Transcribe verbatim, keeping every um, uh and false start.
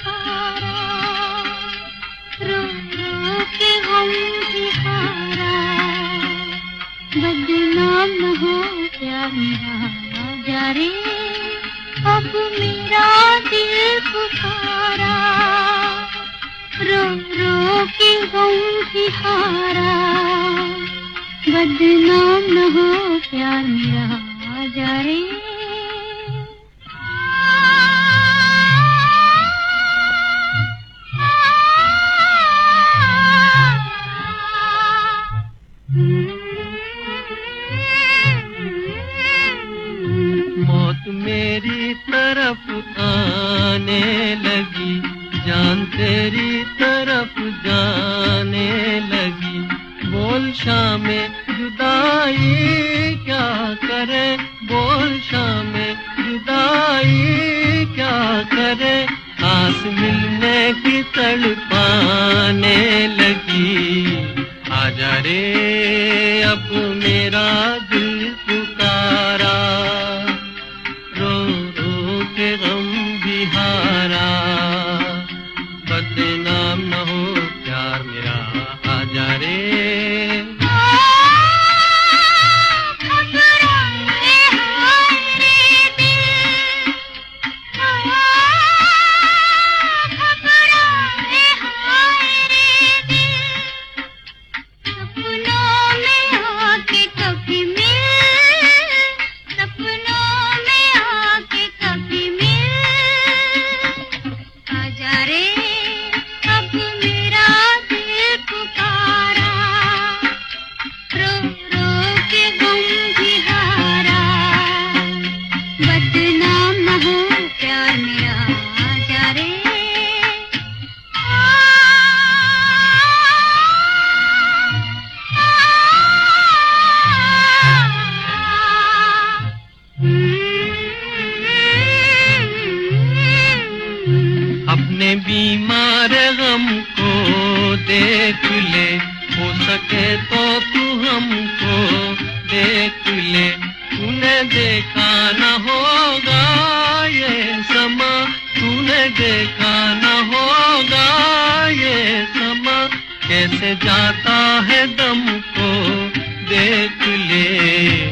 हारा, रो रो के गम भी हारा, बदनाम न हो प्यार मेरा जा रे, अब मेरा दिल पुकारा, रो रो के गम भी हारा, बदनाम न हो प्यार मेरा जा रे। मौत मेरी तरफ आने लगी, जान तेरी तरफ जाने लगी, बोल शामे जुदाई क्या करे, बोल शामे जुदाई क्या करे, आस मिलने की तड़पाने लगी, आजा रे अब मेरा दिल पुकारा, रो रो के गम भी हारा, बदनाम न हो प्यार मेरा आजा रे। अपने बीमार गम को देख ले, हो सके तो तू हमको देख ले, तूने देखा न होगा ये समा, तूने देखा न होगा ये समा, कैसे जाता है दम को देख ले।